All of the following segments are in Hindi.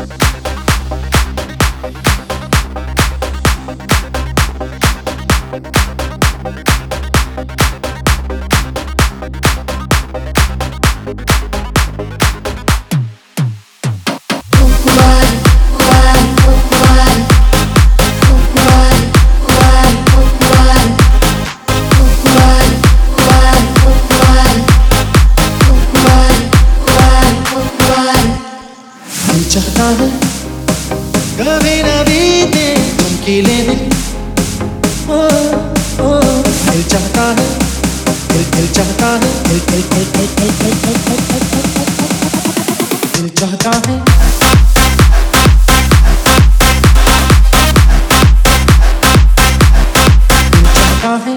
चाहता है कभी न बीते चमकीले दिन, ओ ओ दिल चाहता है, दिल चाहता है, दिल चाहता है, दिल चाहता है,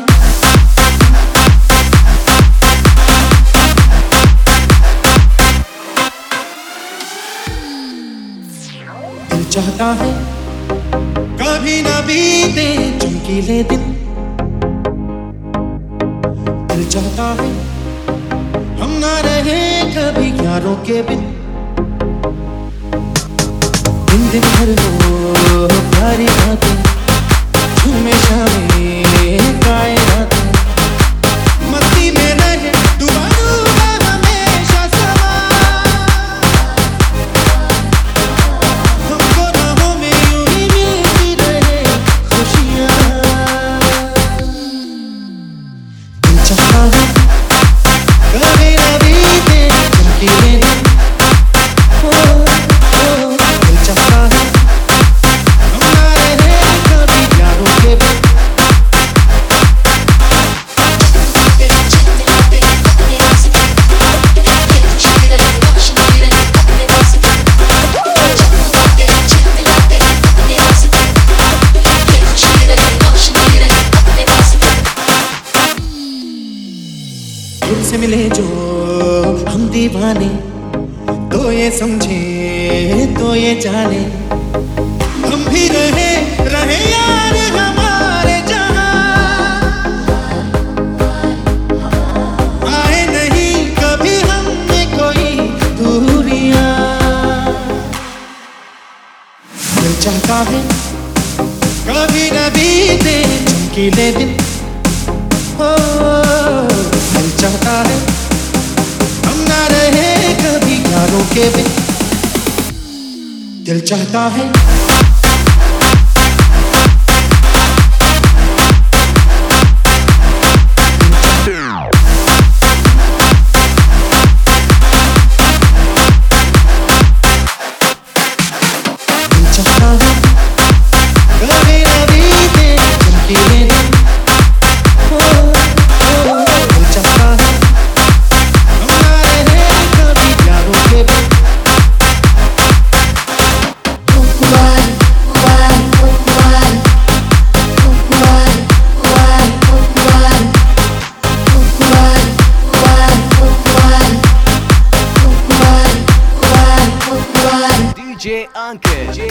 चाहता है कभी न बीते चमकीले दिन, दिल चाहता है हम ना रहे कभी यारों के बिन, दिन दिन भर हो प्यारी बातें हमेशा में गाए रातें, मस्ती में रहे डूबा डूबा हमेशा समा, हमको राहों में यूं ही मिलती रहे खुशियाँ। दिल चाहता है कभी न बीते चमकीले दिन, दिल चाहता है हम ना रहे कभी यारों के बिन, तुमसे मिले जो हम दीवाने, तो ये समझे तो ये जाने, हम भी रहे रहे यार हमारे जहां, आए नहीं कभी हमने कोई दूरियां। दिल चाहता है कभी न बीते चमकीले दिन, दिल चाहता है हम ना रहे कभी यारों के बिन, दिल चाहता है, दिल चाहता है कभी न बीते चमकीले दिन, DJ Anke.